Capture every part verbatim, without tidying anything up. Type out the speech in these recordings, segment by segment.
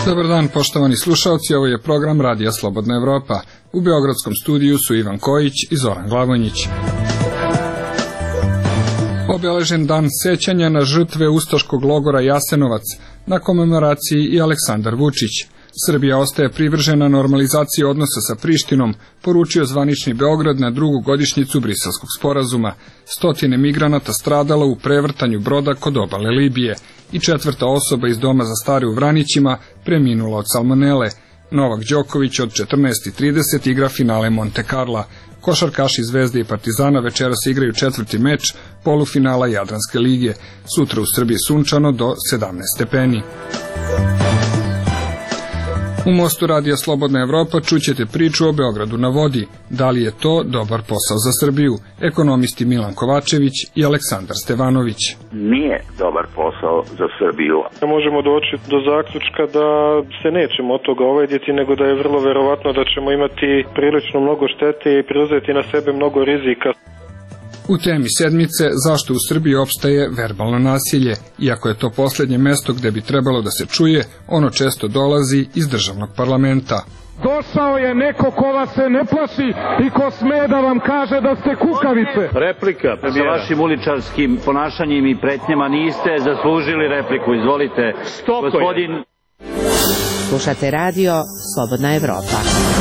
Dobar dan, poštovani slušalci, ovo je program Radija Slobodna Evropa. U beogradskom studiju su Ivan Kojić i Zoran Glavonjić. Obeležen dan sećanja na žrtve ustaškog logora Jasenovac, na komemoraciji i Aleksandar Vučić. Srbija ostaje privržena normalizaciji odnosa sa Prištinom, poručio zvanični Beograd na drugu godišnjicu Briselskog sporazuma. Stotine migranata stradalo u prevrtanju broda kod obale Libije i četvrta osoba iz doma za stare u Vranićima preminula od salmonele. Novak Đoković od četrnaest i trideset igra finale Monte Carla. Košarkaši Zvezde i Partizana večeras igraju četvrti meč polufinala Jadranske lige. Sutra u Srbiji sunčano do sedamnaest stepeni. U Mostu Radija Slobodna Evropa čućete priču o Beogradu na vodi. Da li je to dobar posao za Srbiju? Ekonomisti Milan Kovačević i Aleksandar Stevanović. Nije dobar posao za Srbiju. Možemo doći do zaključka da se nećemo od toga ovajditi, nego da je vrlo verovatno da ćemo imati prilično mnogo štete i preuzeti na sebe mnogo rizika. U temi sedmice zašto u Srbiji opstaje verbalno nasilje. Iako je to posljednje mesto gde bi trebalo da se čuje, ono često dolazi iz državnog parlamenta. Došao je neko ko vas se ne plaši i ko sme da vam kaže da ste kukavice. Replika. Sa vašim uličarskim ponašanjem i pretnjama niste zaslužili repliku. Izvolite. Stop. Gospodin... Slušate radio Slobodna Evropa.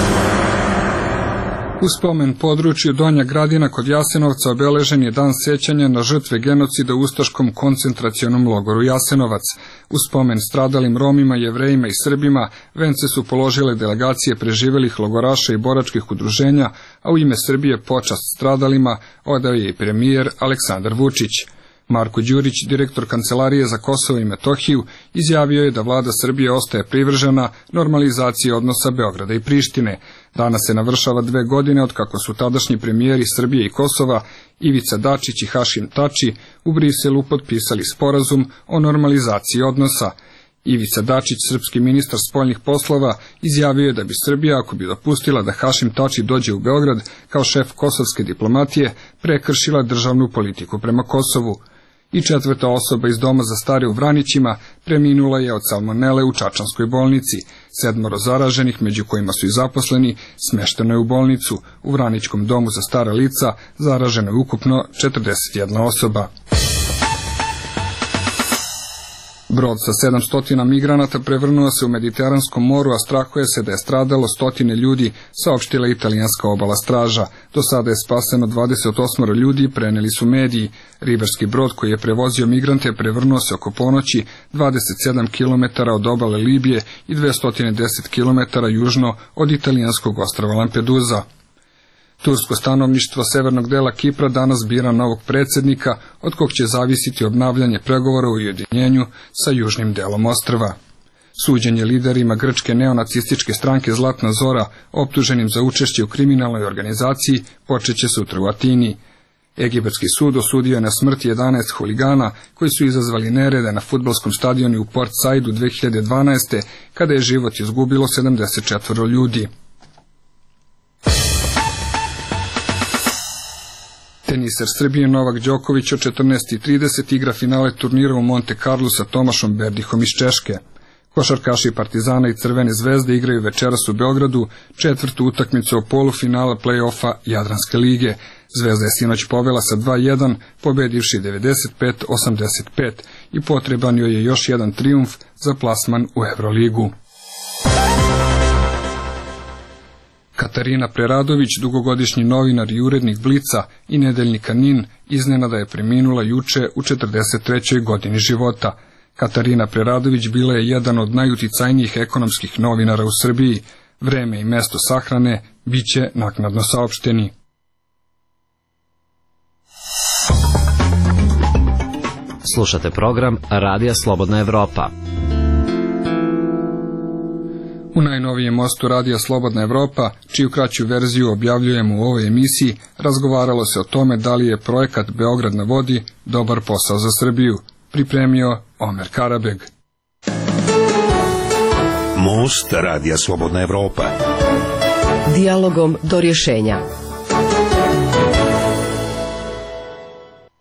U spomen području Donja Gradina kod Jasenovca obeležen je dan sećanja na žrtve genocida u ustaškom koncentracionom logoru Jasenovac. U spomen stradalim Romima, Jevrejima i Srbima vence su položile delegacije preživelih logoraša i boračkih udruženja, a u ime Srbije počast stradalima odao je i premijer Aleksandar Vučić. Marko Đurić, direktor Kancelarije za Kosovo i Metohiju, izjavio je da vlada Srbije ostaje privržena normalizaciji odnosa Beograda i Prištine. Danas se navršava dve godine od kako su tadašnji premijeri Srbije i Kosova, Ivica Dačić i Hašim Tači, u Briselu potpisali sporazum o normalizaciji odnosa. Ivica Dačić, srpski ministar spoljnih poslova, izjavio je da bi Srbija, ako bi dopustila da Hašim Tači dođe u Beograd kao šef kosovske diplomatije, prekršila državnu politiku prema Kosovu. I četvrta osoba iz doma za stare u Vranićima preminula je od salmonele u čačanskoj bolnici. Sedmoro zaraženih, među kojima su i zaposleni, smešteno je u bolnicu. U Vraničkom domu za stara lica zaraženo je ukupno četrdeset jedna osoba. Brod sa sedamsto migranata prevrnuo se u Mediteranskom moru, a strahuje se da je stradalo stotine ljudi, saopštila italijanska obala straža. Do sada je spaseno dvadeset osam ljudi, preneli su mediji. Ribarski brod koji je prevozio migrante prevrnuo se oko ponoći dvadeset sedam kilometara od obale Libije i dvesta deset kilometara južno od italijanskog ostrva Lampedusa. Tursko stanovništvo severnog dela Kipra danas bira novog predsjednika, od kog će zavisiti obnavljanje pregovora o ujedinjenju sa južnim delom ostrva. Suđenje liderima grčke neonacističke stranke Zlatna Zora, optuženim za učešće u kriminalnoj organizaciji, počeće sutra u Atini. Egipatski sud osudio je na smrt jedanaest huligana koji su izazvali nerede na fudbalskom stadionu u Port Saidu dve hiljade dvanaeste. kada je život izgubilo sedamdeset četvoro ljudi. Teniser Srbije Novak Đoković od četrnaest i trideset igra finale turnira u Monte Carlu sa Tomašom Berdihom iz Češke. Košarkaši Partizana i Crvene zvezde igraju večeras u Beogradu četvrtu utakmicu o polufinala play-offa Jadranske lige. Zvezda je sinoć povela sa dva jedan, pobedivši devedeset pet osamdeset pet i potreban joj je još jedan trijumf za plasman u Evroligu. Katarina Preradović, dugogodišnji novinar i urednik Blica i nedeljnika Nin, iznenada je preminula juče u četrdeset trećoj godini života. Katarina Preradović bila je jedan od najuticajnijih ekonomskih novinara u Srbiji. Vreme i mesto sahrane biće naknadno saopšteni. Slušate program Radija Slobodna Evropa. U najnovijem mostu Radija Slobodna Evropa, čiju kraću verziju objavljujemo u ovoj emisiji, razgovaralo se o tome da li je projekat Beograd na vodi dobar posao za Srbiju. Pripremio Omer Karabeg. Most Radija Slobodna Evropa. Dijalogom do rješenja.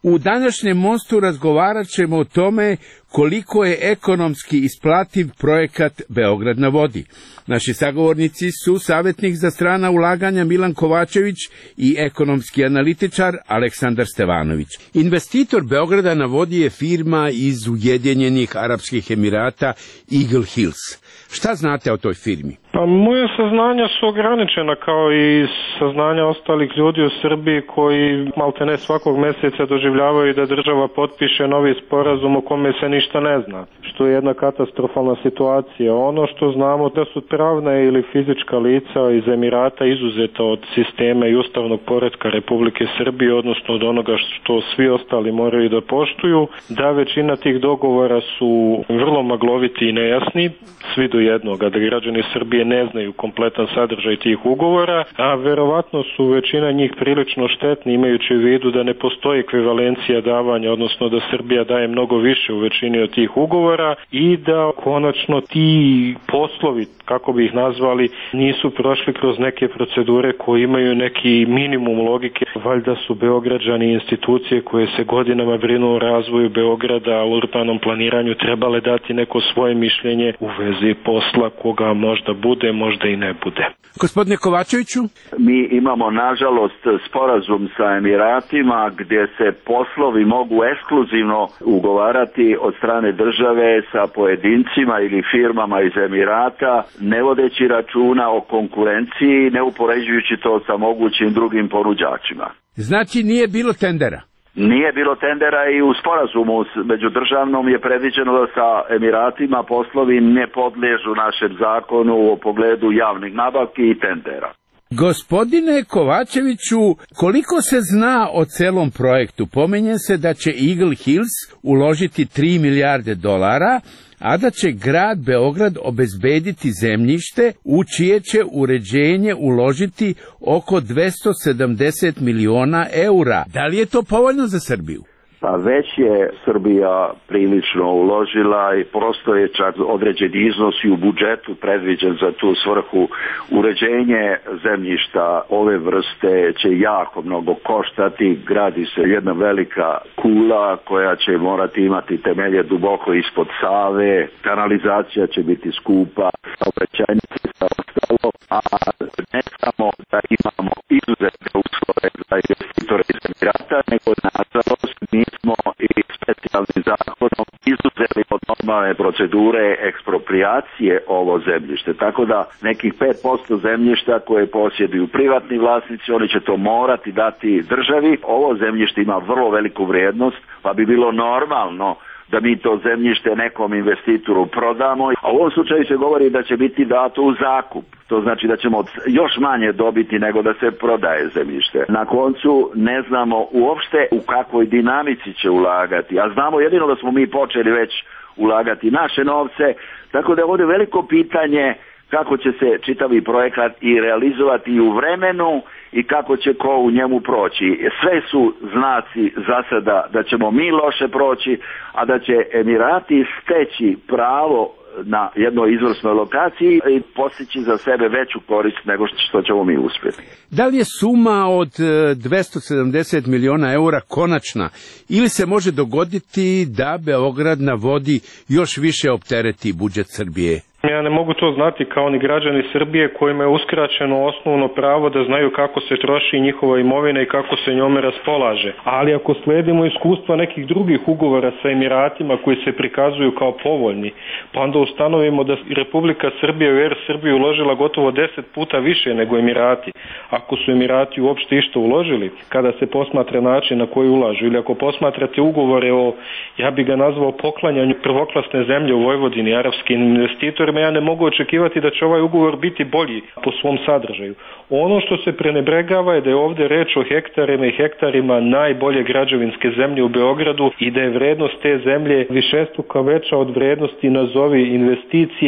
U današnjem mostu razgovarat ćemo o tome koliko je ekonomski isplativ projekat Beograd na vodi. Naši sagovornici su savjetnik za strana ulaganja Milan Kovačević i ekonomski analitičar Aleksandar Stevanović. Investitor Beograda na vodi je firma iz Ujedinjenih Arapskih Emirata Eagle Hills. Šta znate o toj firmi? Pa moje saznanja su ograničena kao i saznanja ostalih ljudi u Srbiji koji maltene svakog mjeseca doživljavaju da država potpiše novi sporazum o kome se ništa ne zna, što je jedna katastrofalna situacija. Ono što znamo da su pravna ili fizička lica iz Emirata izuzeta od sistema i ustavnog poretka Republike Srbije, odnosno od onoga što svi ostali moraju da poštuju, da većina tih dogovora su vrlo magloviti i nejasni, svi do jednoga, da građani Srbije ne znaju kompletan sadržaj tih ugovora, a verovatno su većina njih prilično štetni, imajući u vidu da ne postoji ekvivalencija davanja, odnosno da Srbija daje mnogo više u većini od tih ugovora i da konačno ti poslovi, kako bi ih nazvali, nisu prošli kroz neke procedure koje imaju neki minimum logike. Valjda su Beograđani i institucije koje se godinama brinu o razvoju Beograda, o urbanom planiranju, trebale dati neko svoje mišljenje u vezi posla koga možda bude, možda i ne bude. Gospodine Kovačeviću? Mi imamo, nažalost, sporazum sa Emiratima gdje se poslovi mogu ekskluzivno ugovarati od strane države sa pojedincima ili firmama iz Emirata, ne vodeći računa o konkurenciji, ne upoređujući to sa mogućim drugim ponuđačima. Znači nije bilo tendera? Nije bilo tendera i u sporazumu međudržavnom je predviđeno da sa Emiratima poslovi ne podliježu našem zakonu u pogledu javnih nabavki i tendera. Gospodine Kovačeviću, koliko se zna o celom projektu? Pominje se da će Eagle Hills uložiti tri milijarde dolara, a da će grad Beograd obezbediti zemljište u čije će uređenje uložiti oko dvesta sedamdeset miliona eura. Da li je to povoljno za Srbiju? Pa već je Srbija prilično uložila i prosto je čak određen iznos i u budžetu predviđen za tu svrhu. Uređenje zemljišta ove vrste će jako mnogo koštati. Gradi se jedna velika kula koja će morati imati temelje duboko ispod Save. Kanalizacija će biti skupa, saobraćajnice i sve ostalo, a ne samo da imamo izuzetne uslove za investitore iz Emirata, nego nažalost mi smo i specijalnim zakonom izuzeli od normalne procedure ekspropriacije ovo zemljište. Tako da nekih pet posto zemljišta koje posjeduju privatni vlasnici, oni će to morati dati državi. Ovo zemljište ima vrlo veliku vrijednost, pa bi bilo normalno da mi to zemljište nekom investitoru prodamo. A u ovom slučaju se govori da će biti dato u zakup. To znači da ćemo još manje dobiti nego da se prodaje zemljište. Na koncu ne znamo uopšte u kakvoj dinamici će ulagati, a znamo jedino da smo mi počeli već ulagati naše novce, tako da je ovdje veliko pitanje kako će se čitavi projekat i realizovati i u vremenu i kako će ko u njemu proći. Sve su znaci za sada da ćemo mi loše proći, a da će Emirati steći pravo na jednoj izvrsnoj lokaciji i postići za sebe veću korist nego što ćemo mi uspjeti. Da li je suma od dvesta sedamdeset miliona eura konačna ili se može dogoditi da Beograd na vodi još više optereti budžet Srbije? Ja ne mogu to znati kao ni građani Srbije kojima je uskraćeno osnovno pravo da znaju kako se troši njihova imovina i kako se njome raspolaže. Ali ako sledimo iskustva nekih drugih ugovora sa Emiratima koji se prikazuju kao povoljni, pa onda ustanovimo da Republika Srbija u Er Srbiju uložila gotovo deset puta više nego Emirati. Ako su Emirati uopšte išta uložili, kada se posmatra način na koji ulažu, ili ako posmatrate ugovore o, ja bi ga nazvao, poklanjanju prvoklasne zemlje u Vojvodini arapskim investitorima, ja ne mogu očekivati da će ovaj ugovor biti bolji po svom sadržaju. Ono što se prenebregava je da je ovdje reč o hektarima i hektarima najbolje građevinske zemlje u Beogradu i da je vrednost te zemlje višestruko veća od vrednosti nazovi investicije,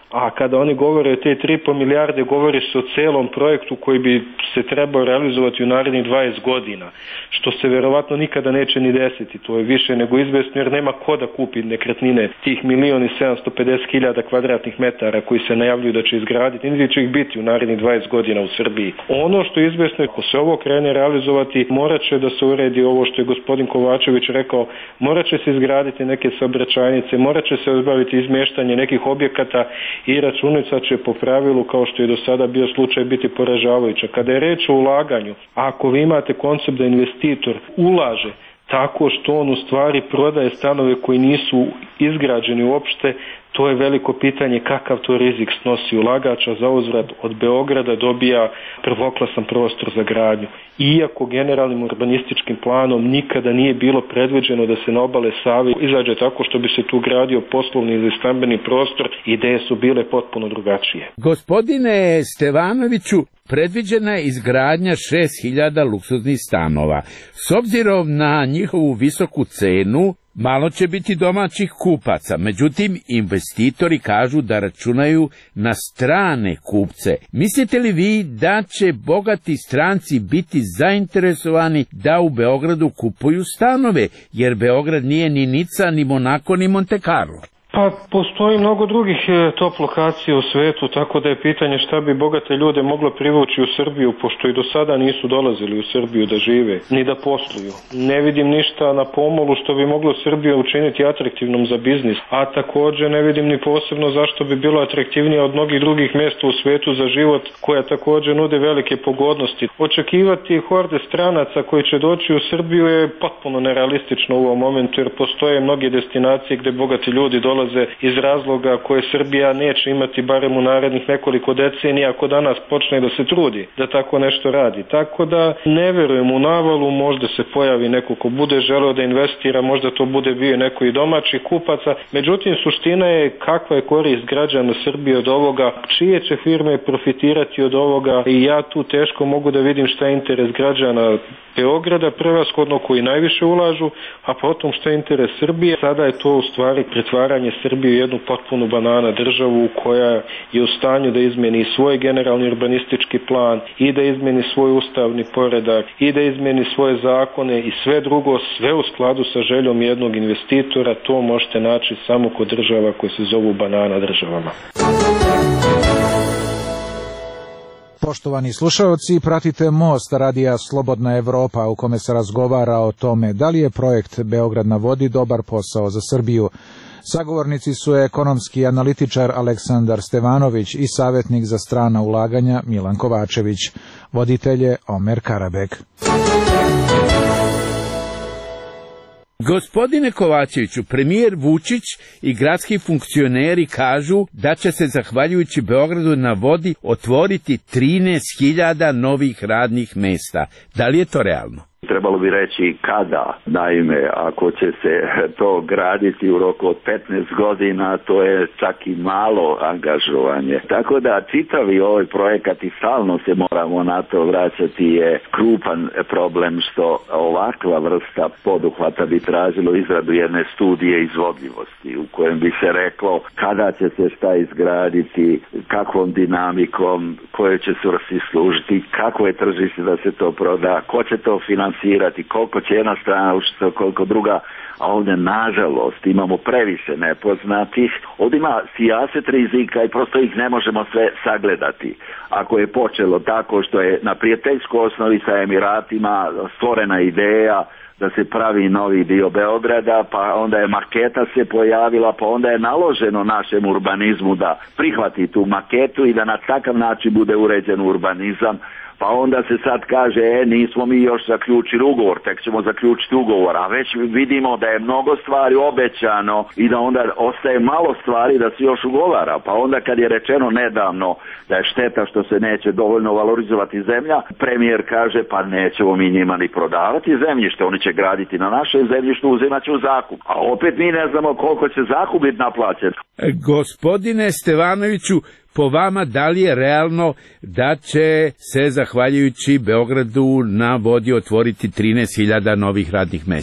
A kada oni govore o te tri i po milijarde, govori se o celom projektu koji bi se trebao realizovati u narednih dvadeset godina, što se verovatno nikada neće ni desiti. To je više nego izvesno jer nema ko da kupi nekretnine tih milion i sedamsto pedeset hiljada kvadratnih metara koji se najavljuju da će izgraditi, niti će ih biti u narednih dvadeset godina u Srbiji. Ono što je izvesno, ako se ovo krene realizovati, morat će da se uredi ovo što je gospodin Kovačević rekao, morat će se izgraditi neke saobraćajnice, morat će se obaviti izmještanje nekih objekata i računica će po pravilu, kao što je do sada bio slučaj, biti poražavajuća. Kada je reč o ulaganju, ako vi imate koncept da investitor ulaže tako što on u stvari prodaje stanove koji nisu izgrađeni uopšte, to je veliko pitanje kakav to rizik snosi ulagač, a za uzvrat od Beograda dobija prvoklasan prostor za gradnju. Iako generalnim urbanističkim planom nikada nije bilo predviđeno da se na obale Save izađe tako što bi se tu gradio poslovni ili stambeni prostor, ideje su bile potpuno drugačije. Gospodine Stevanoviću, predviđena je izgradnja šest hiljada luksuznih stanova. S obzirom na njihovu visoku cenu, malo će biti domaćih kupaca, međutim investitori kažu da računaju na strane kupce. Mislite li vi da će bogati stranci biti zainteresovani da u Beogradu kupuju stanove, jer Beograd nije ni Nica, ni Monako, ni Monte Carlo? Pa postoji mnogo drugih top lokacija u svetu, tako da je pitanje šta bi bogate ljude moglo privući u Srbiju, pošto i do sada nisu dolazili u Srbiju da žive, ni da posluju. Ne vidim ništa na pomolu što bi moglo Srbiju učiniti atraktivnom za biznis, a također ne vidim ni posebno zašto bi bilo atraktivnije od mnogih drugih mjesta u svetu za život, koja također nude velike pogodnosti. Očekivati horde stranaca koji će doći u Srbiju je potpuno nerealistično u ovom momentu, jer postoje mnoge destinacije gde bogati ljudi dolaze iz razloga koje Srbija neće imati barem u narednih nekoliko decenija ako danas počne da se trudi da tako nešto radi. Tako da ne verujem u navalu, možda se pojavi neko ko bude želeo da investira, možda to bude bio neko i domaćih kupaca. Međutim, suština je kakva je korist građana Srbije od ovoga, čije će firme profitirati od ovoga, i ja tu teško mogu da vidim šta je interes građana Beograda, prevashodno koji najviše ulažu, a potom šta je interes Srbije. Sada je to u stvari pretvaranje Srbiju jednu potpunu banana državu koja je u stanju da izmeni svoj generalni urbanistički plan i da izmeni svoj ustavni poredak i da izmeni svoje zakone i sve drugo, sve u skladu sa željom jednog investitora. To možete naći samo kod država koje se zovu banana državama. Poštovani slušaoci, pratite Most radija Slobodna Evropa, u kome se razgovara o tome da li je projekt Beograd na vodi dobar posao za Srbiju. Sagovornici su ekonomski analitičar Aleksandar Stevanović i savjetnik za strana ulaganja Milan Kovačević. Voditelj je Omer Karabek. Gospodine Kovačeviću, premijer Vučić i gradski funkcioneri kažu da će se, zahvaljujući Beogradu na vodi, otvoriti trinaest hiljada novih radnih mesta. Da li je to realno? Trebalo bi reći kada. Naime, ako će se to graditi u roku od petnaest godina, to je čak i malo angažovanje. Tako da čitavi ovaj projekat i stalno se moramo na to vraćati je krupan problem što ovakva vrsta poduhvata bi tražilo izradu jedne studije izvodljivosti u kojem bi se reklo kada će se šta izgraditi, kakvom dinamikom, koje će svrsi služiti, kako je tržište da se to proda, ko će to finansirati, koliko će jedna strana učiti, koliko druga, a ovdje nažalost imamo previše nepoznatih. Ovdje ima sijaset rizika i prosto ih ne možemo sve sagledati. Ako je počelo tako što je na prijateljskoj osnovi sa Emiratima stvorena ideja da se pravi novi dio Beograda, pa onda je maketa se pojavila, pa onda je naloženo našem urbanizmu da prihvati tu maketu i da na takav način bude uređen urbanizam. Pa onda se sad kaže, e, nismo mi još zaključili ugovor, tek ćemo zaključiti ugovor, a već vidimo da je mnogo stvari obećano i da onda ostaje malo stvari da se još ugovara. Pa onda kad je rečeno nedavno da je šteta što se neće dovoljno valorizovati zemlja, premijer kaže, pa nećemo mi njima ni prodavati zemljište, oni će graditi na našem zemljištu, uzimat će u zakup. A opet mi ne znamo koliko će zakup biti naplaćen. Gospodine Stevanoviću, po vama, da li je realno da će se, zahvaljujući Beogradu na vodi, otvoriti trinaest hiljada novih radnih mesta?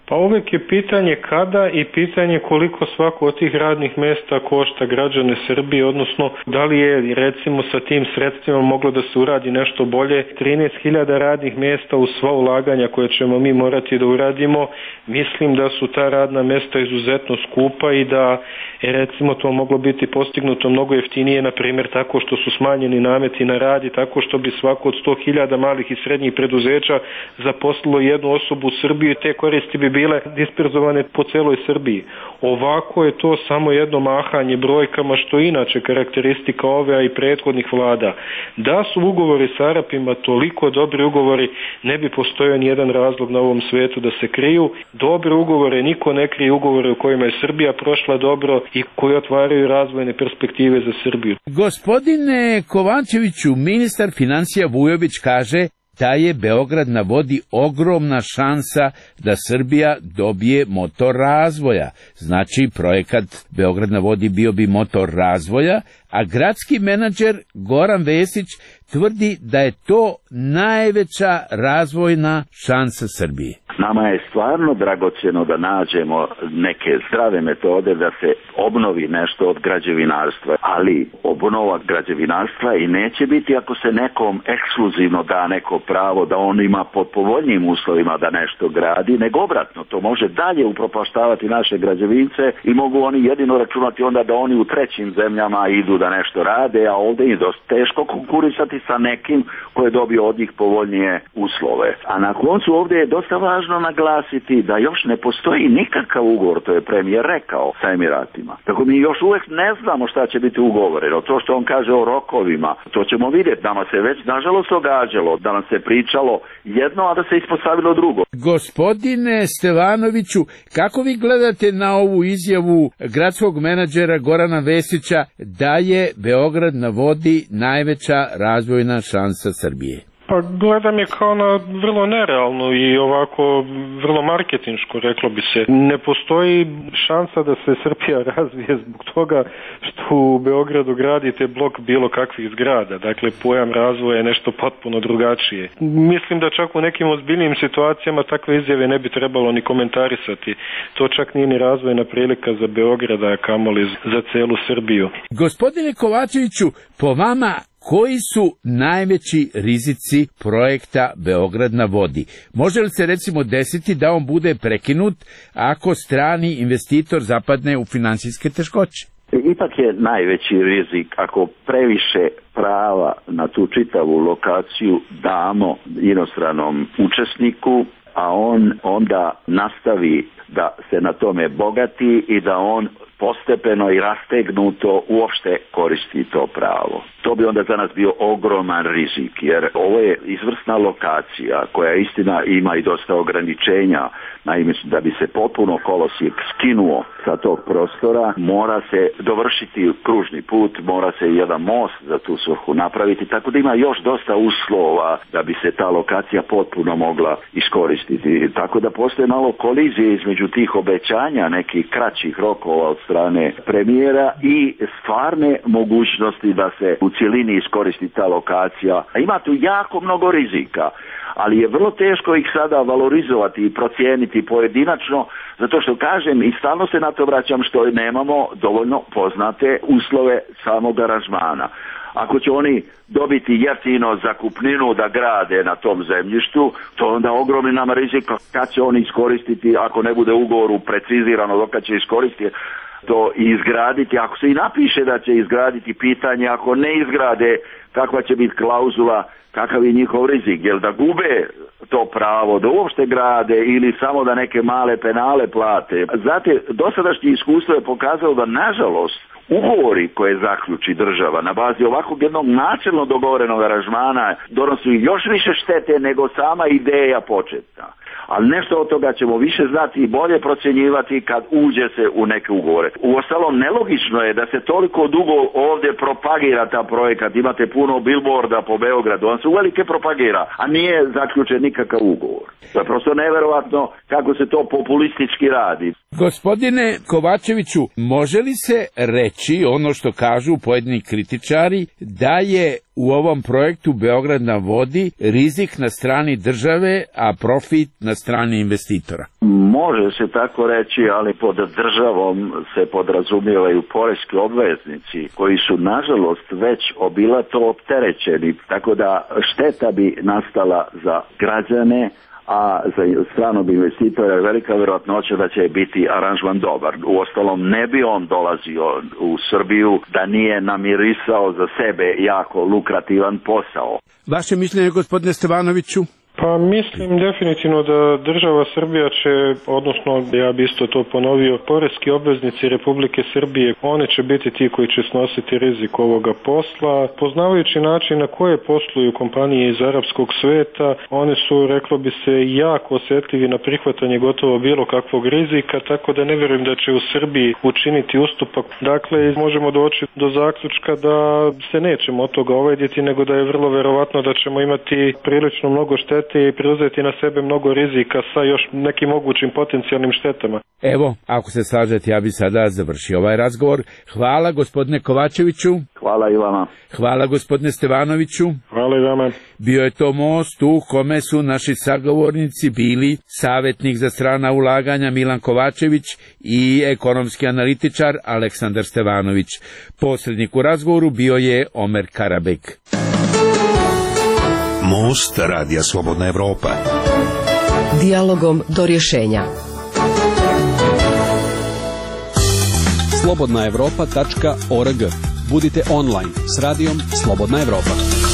Pa uvijek je pitanje kada i pitanje koliko svako od tih radnih mjesta košta građane Srbije, odnosno da li je recimo sa tim sredstvima moglo da se uradi nešto bolje. trinaest hiljada radnih mjesta u sva ulaganja koje ćemo mi morati da uradimo, mislim da su ta radna mjesta izuzetno skupa i da je recimo to moglo biti postignuto mnogo jeftinije, na primjer tako što su smanjeni nameti na rad i tako što bi svako od sto hiljada malih i srednjih preduzeća zaposlilo jednu osobu u Srbiji, te koristi bi bile disperzovane po celoj Srbiji. Ovako je to samo jedno mahanje brojkama, što je inače karakteristika ove a i prethodnih vlada. Da su ugovori sa Arapima toliko dobri ugovori, ne bi postojao ni jedan razlog na ovom svetu da se kriju. Dobre ugovore, niko ne krije ugovore u kojima je Srbija prošla dobro i koji otvaraju razvojne perspektive za Srbiju. Gospodine Kovačeviću, ministar financija Vujović kaže da je Beograd na vodi ogromna šansa da Srbija dobije motor razvoja. Znači, projekat Beograd na vodi bio bi motor razvoja, a gradski menadžer Goran Vesić tvrdi da je to najveća razvojna šansa Srbije. Nama je stvarno dragocjeno da nađemo neke zdrave metode da se obnovi nešto od građevinarstva, ali obnova građevinarstva i neće biti ako se nekom ekskluzivno da neko pravo da on ima pod povoljnijim uslovima da nešto gradi, nego obratno, to može dalje upropaštavati naše građevince i mogu oni jedino računati onda da oni u trećim zemljama idu da nešto rade, a ovdje je dosta teško konkurisati sa nekim koji je dobio od njih povoljnije uslove. A na koncu ovdje je dosta važno naglasiti da još ne postoji nikakav ugovor, to je premijer rekao, sa Emiratima. Tako mi još uvijek ne znamo šta će biti ugovoreno. To što on kaže o rokovima, to ćemo vidjeti. Nama se već nažalost događalo da nam se pričalo jedno, a da se ispostavilo drugo. Gospodine Stevanoviću, kako vi gledate na ovu izjavu gradskog menadžera Gorana Vesića da je Beograd na vodi najveća razvojna šansa Srbije? Pa gledam je kao na vrlo nerealno i ovako vrlo marketinško, reklo bi se. Ne postoji šansa da se Srbija razvije zbog toga što u Beogradu gradite blok bilo kakvih zgrada. Dakle, pojam razvoja je nešto potpuno drugačije. Mislim da čak u nekim ozbiljnim situacijama takve izjave ne bi trebalo ni komentarisati. To čak nije ni razvojna prilika za Beograda, a kamoli za celu Srbiju. Gospodine Kovačeviću, po vama, koji su najveći rizici projekta Beograd na vodi? Može li se recimo desiti da on bude prekinut ako strani investitor zapadne u finansijske teškoće? Ipak je najveći rizik ako previše prava na tu čitavu lokaciju damo inostranom učesniku, a on onda nastavi da se na tome bogati i da on postepeno i rastegnuto uopšte koristi to pravo. To bi onda za nas bio ogroman rizik, jer ovo je izvrsna lokacija koja istina ima i dosta ograničenja. Naime, da bi se potpuno kolosijek skinuo sa tog prostora, mora se dovršiti kružni put, mora se jedan most za tu svrhu napraviti, tako da ima još dosta uslova da bi se ta lokacija potpuno mogla iskoristiti. Tako da postoje malo kolizije između tih obećanja, nekih kraćih rokova od strane premijera i stvarne mogućnosti da se u cjelini iskoristi ta lokacija. A ima tu jako mnogo rizika, ali je vrlo teško ih sada valorizovati i procijeniti pojedinačno, zato što kažem i stalno se na to vraćam što nemamo dovoljno poznate uslove samog aranžmana. Ako će oni dobiti jeftino zakupninu da grade na tom zemljištu, to onda ogromni nam rizik kad će oni iskoristiti, ako ne bude ugovoru precizirano dok će iskoristiti to i izgraditi. Ako se i napiše da će izgraditi, pitanje ako ne izgrade, kakva će biti klauzula, kakav je njihov rizik, jer da gube to pravo da uopšte grade ili samo da neke male penale plate. Znate, dosadašnje iskustvo je pokazalo da nažalost ugovori koje zaključi država na bazi ovakvog jednog načelno dogovorenog aranžmana donosi još više štete nego sama ideja početna. Ali nešto od toga ćemo više znati i bolje procjenjivati kad uđe se u neke ugovore. Uostalom, nelogično je da se toliko dugo ovdje propagira ta projekat. Imate puno billboarda po Beogradu, on se uvelike propagira, a nije zaključen nikakav ugovor. To je prosto neverovatno kako se to populistički radi. Gospodine Kovačeviću, može li se reći ono što kažu pojedini kritičari, da je u ovom projektu Beograd na vodi rizik na strani države, a profit na strani investitora? Može se tako reći, ali pod državom se podrazumijevaju poreski obveznici koji su nažalost već obilato opterećeni, tako da šteta bi nastala za građane, a za stranog investitora je velika vjerojatnoća da će biti aranžman dobar. Uostalom, ne bi on dolazio u Srbiju da nije namirisao za sebe jako lukrativan posao. Vaše mišljenje, gospodine Stevanoviću? Pa mislim definitivno da država Srbija će, odnosno ja bi isto to ponovio, poreski obveznici Republike Srbije, one će biti ti koji će snositi rizik ovoga posla. Poznavajući način na koje posluju kompanije iz arapskog sveta, one su, reklo bi se, jako osjetljivi na prihvatanje gotovo bilo kakvog rizika, tako da ne vjerujem da će u Srbiji učiniti ustupak. Dakle, možemo doći do zaključka da se nećemo od toga ovediti, nego da je vrlo verovatno da ćemo imati prilično mnogo štete i preuzeti na sebe mnogo rizika sa još nekim mogućim potencijalnim štetama. Evo, ako se slažete, ja bi sada završio ovaj razgovor. Hvala gospodine Kovačeviću. Hvala i vama. Hvala gospodine Stevanoviću. Hvala i vama. Bio je to most u kome su naši sagovornici bili savjetnik za strana ulaganja Milan Kovačević i ekonomski analitičar Aleksandar Stevanović. Posrednik u razgovoru bio je Omer Karabek. Most Radija Slobodna Evropa. Dijalogom do rješenja. slobodna evropa tačka org. Budite online s radijom Slobodna Evropa.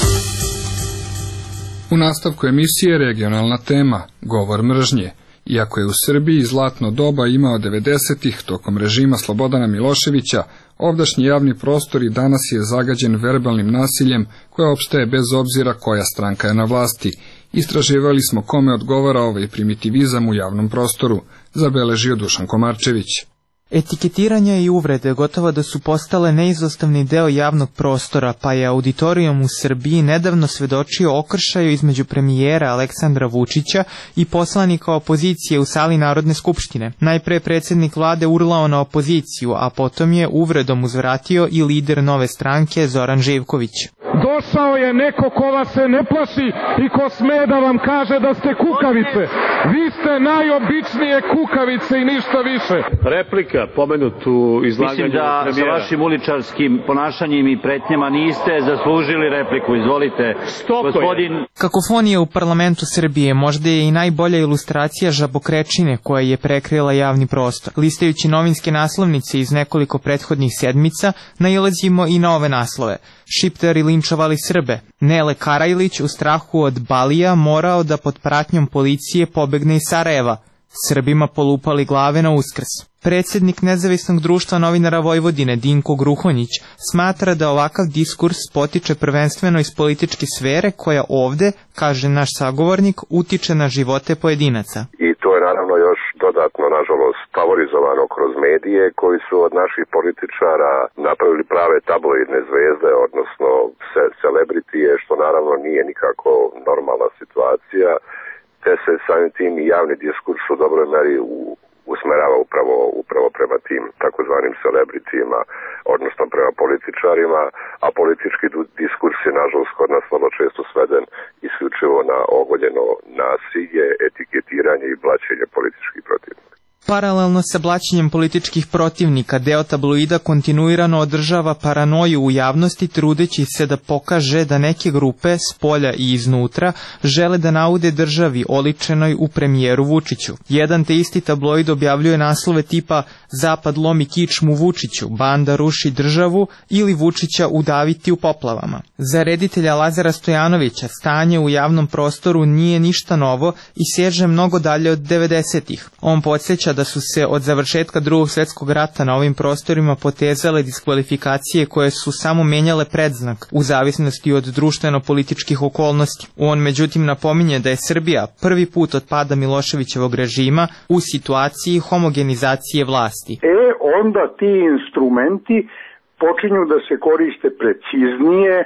U nastavku emisije regionalna tema, govor mržnje. Iako je u Srbiji zlatno doba imao devedesetih tokom režima Slobodana Miloševića, ovdašnji javni prostor i danas je zagađen verbalnim nasiljem koje opstaje bez obzira koja stranka je na vlasti. Istraživali smo kome odgovara ovaj primitivizam u javnom prostoru, zabeležio Dušan Komarčević. Etiketiranja i uvrede gotovo da su postale neizostavni deo javnog prostora, pa je auditorijum u Srbiji nedavno svedočio okršaju između premijera Aleksandra Vučića i poslanika opozicije u sali Narodne skupštine. Najpre predsjednik vlade urlao na opoziciju, a potom je uvredom uzvratio i lider Nove stranke Zoran Živković. Došao je neko ko vas se ne plaši i ko sme da vam kaže da ste kukavice. Vi ste najobičnije kukavice i ništa više. Replika pomenutu izlaganju premijera. Mislim da premijera. Sa vašim uličarskim ponašanjem i pretnjama niste zaslužili repliku. Izvolite. Gospodin... Kakofonija u parlamentu Srbije možda je i najbolja ilustracija žabokrečine koja je prekrila javni prostor. Listajući novinske naslovnice iz nekoliko prethodnih sedmica, nailazimo i na ove naslove. Šiptari linčovali Srbe. Nele Karajlić u strahu od Balija morao da pod pratnjom policije pobegne iz Sarajeva. Srbima polupali glave na Uskrs. Predsjednik Nezavisnog društva novinara Vojvodine Dinko Gruhonjić smatra da ovakav diskurs potiče prvenstveno iz političke sfere koja ovde, kaže naš sagovornik, utiče na živote pojedinaca. I to je naravno još dodatno, nažalost, favorizovano kroz medije koji su od naših političara napravili prave tabloidne zvezde, odnosno celebritije, što naravno nije nikako normalna situacija, te se samim tim i javni diskurs u dobroj meri u usmerava upravo, upravo prema tim takozvanim celebritijima, odnosno prema političarima, a politički diskurs je nažalost kod nas vrlo često sveden isključivo na ogoljeno nasilje, etiketiranje i blaćenje političkih protivnika. Paralelno sa blaćenjem političkih protivnika, deo tabloida kontinuirano održava paranoju u javnosti, trudeći se da pokaže da neke grupe, s polja i iznutra, žele da naude državi oličenoj u premijeru Vučiću. Jedan te isti tabloid objavljuje naslove tipa Zapad lomi kičmu Vučiću, banda ruši državu ili Vučića udaviti u poplavama. Za reditelja Lazara Stojanovića stanje u javnom prostoru nije ništa novo i seže mnogo dalje od devedesetih. On podsjeća da su se od završetka Drugog svjetskog rata na ovim prostorima potezale diskvalifikacije koje su samo menjale predznak u zavisnosti od društveno-političkih okolnosti. On međutim napominje da je Srbija prvi put od pada Miloševićevog režima u situaciji homogenizacije vlasti. E, onda ti instrumenti počinju da se koriste preciznije,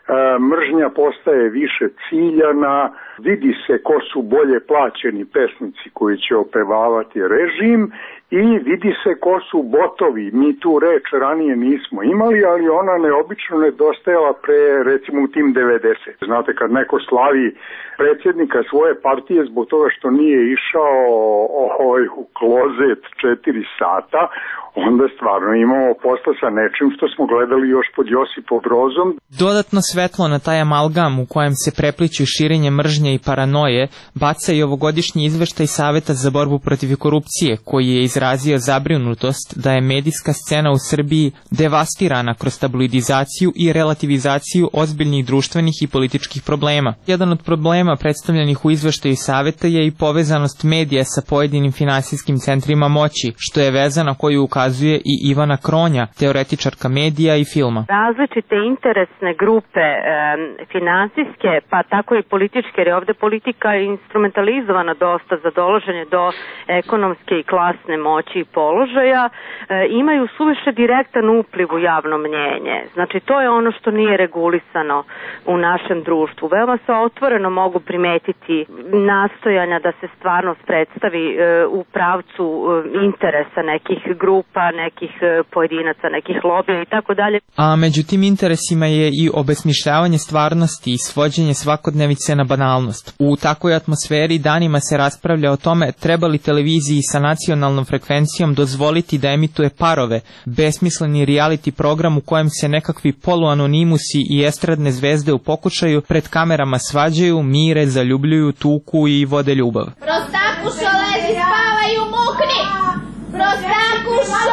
mržnja postaje više ciljana, vidi se ko su bolje plaćeni pesnici koji će opevavati režim i vidi se ko su botovi. Mi tu reč ranije nismo imali, ali ona neobično nedostajala pre, recimo, u tim devedeset. Znate, kad neko slavi predsjednika svoje partije zbog toga što nije išao ovaj, u klozet četiri sata, onda stvarno imamo posla sa nečim što smo gledali još pod Josipom Brozom. Dodatno svetlo na taj amalgam u kojem se prepliću širenje mržnje i paranoje baca i ovogodišnji izveštaj Saveta za borbu protiv korupcije, koji je izrazio zabrinutost da je medijska scena u Srbiji devastirana kroz tabloidizaciju i relativizaciju ozbiljnih društvenih i političkih problema. Jedan od problema predstavljenih u izveštaju Saveta je i povezanost medija sa pojedinim finansijskim centrima moći, što je veza na koju ukazuje i Ivana Kronja, teoretičarka medija i filma. Različite interesne grupe e, finansijske, pa tako i političke, jer je ovde politika instrumentalizovana dosta za dolaženje do ekonomske i klasne moći i položaja, e, imaju suviše direktan upliv u javno mnjenje. Znači, to je ono što nije regulisano u našem društvu. Veoma se otvoreno mogu primetiti nastojanja da se stvarnost predstavi e, u pravcu e, interesa nekih grupa, nekih e, pojedinaca, nekih lobija i tako dalje. A među tim interesima je i obesmišljavanje stvarnosti i svođenje svakodnevice na banalnost. U takvoj atmosferi danima se raspravlja o tome treba li televiziji sa nacionalnom frekvencijom dozvoliti da emituje Parove, besmisleni reality program u kojem se nekakvi poluanonimusi i estradne zvezde u pokušaju pred kamerama svađaju, mire, zaljubljuju, tuku i vode ljubav. Prostakušo, lezi, spavaj u mukni! Prostakušo!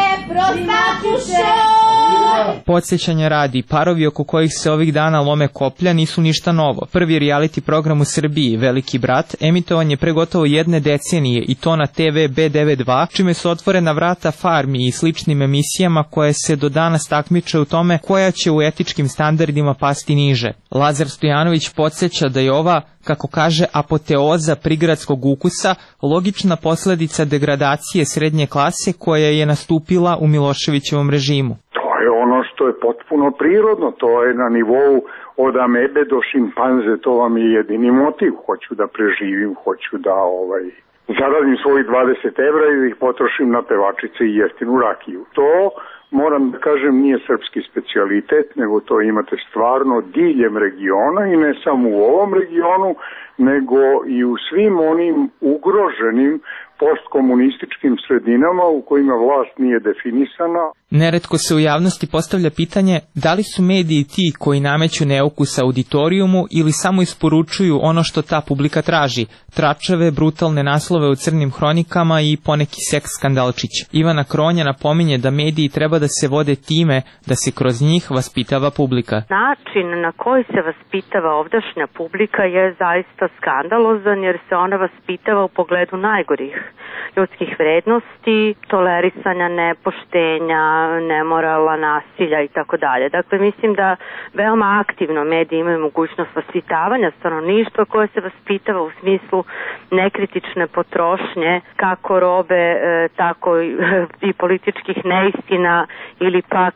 Prostakušo! Podsjećanja radi, parovi oko kojih se ovih dana lome koplja nisu ništa novo. Prvi reality program u Srbiji, Veliki brat, emitovan je pre gotovo jedne decenije i to na te ve be devedeset dva, čime su otvorena vrata Farmi i sličnim emisijama koje se do danas takmiče u tome koja će u etičkim standardima pasti niže. Lazar Stojanović podsjeća da je ova, kako kaže, apoteoza prigradskog ukusa logična posledica degradacije srednje klase koja je nastupila u Miloševićevom režimu. To je ono što je potpuno prirodno, to je na nivou od amebe do šimpanze, to vam je jedini motiv. Hoću da preživim, hoću da ovaj, zaradim svojih dvadeset evra i ih potrošim na pevačice i jeftinu rakiju. To, moram da kažem, nije srpski specijalitet, nego to imate stvarno diljem regiona i ne samo u ovom regionu, nego i u svim onim ugroženim postkomunističkim sredinama u kojima vlast nije definisana. Neretko se u javnosti postavlja pitanje da li su mediji ti koji nameću neukus auditorijumu ili samo isporučuju ono što ta publika traži, tračave, brutalne naslove u crnim hronikama i poneki seks skandalčić. Ivana Kronja napominje da mediji treba da se vode time da se kroz njih vaspitava publika. Način na koji se vaspitava ovdašnja publika je zaista skandalozan jer se ona vaspitava u pogledu najgorih ljudskih vrednosti, tolerisanja nepoštenja, nemorala, nasilja i tako dalje. Dakle, mislim da veoma aktivno mediji imaju mogućnost vaspitavanja stanovništva koje se vaspitava u smislu nekritične potrošnje kako robe, tako i političkih neistina ili pak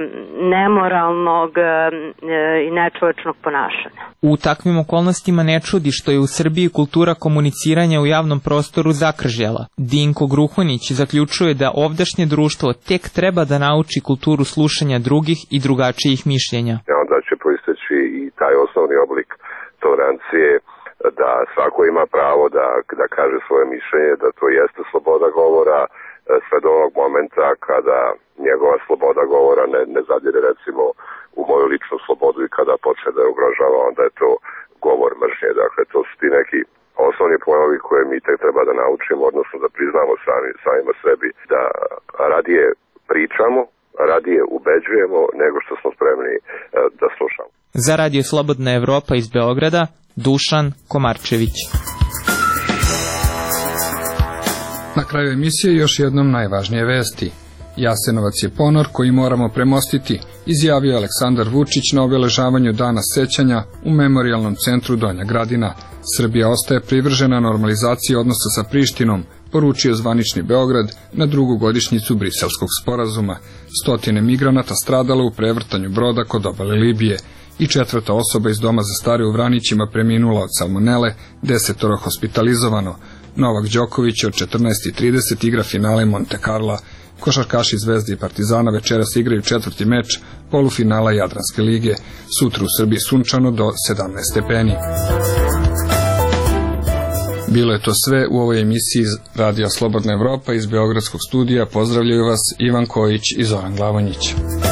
nemoralnog i nečovečnog ponašanja. U takvim okolnostima ne čudi što je u Srbiji kultura komuniciranja u javnom prostoru zakržljala. Dinko Gruhonić zaključuje da ovdašnje društvo tek treba da nauči kulturu slušanja drugih i drugačijih mišljenja. Onda će proisteći i taj osnovni oblik tolerancije da svako ima pravo da, da kaže svoje mišljenje, da to jeste sloboda govora sve do onog momenta kada njegova sloboda govora ne, ne zadire recimo u moju ličnu slobodu i kada počne da je ugrožava, onda je to govor mržnje. Dakle, to su ti neki osnovni pojmovi koje mi tek treba da naučimo, odnosno da priznamo sami, samima sebi, da radije pričamo, radije ubeđujemo nego što smo spremni e, da slušamo. Za Radio Slobodna Evropa iz Beograda, Dušan Komarčević. Na kraju emisije još jednom najvažnije vesti. Jasenovac je ponor koji moramo premostiti, izjavio Aleksandar Vučić na obeležavanju Dana sećanja u Memorijalnom centru Donja Gradina. Srbija ostaje privržena normalizaciji odnosa sa Prištinom, poručio zvanični Beograd na drugu godišnjicu Briselskog sporazuma. Stotine migranata stradalo u prevrtanju broda kod obale Libije i četvrta osoba iz doma za stare u Vranićima preminula od salmonele, desetoro hospitalizovano. Novak Đoković od četrnaest i trideset igra finale Monte Carla. Košarkaši Zvezde i Partizana večeras igraju četvrti meč polufinala Jadranske lige. Sutra u Srbiji sunčano do sedamnaest stepeni. Bilo je to sve u ovoj emisiji Radija Slobodna Evropa iz Beogradskog studija. Pozdravljaju vas Ivan Kojić i Zoran Glavonjić.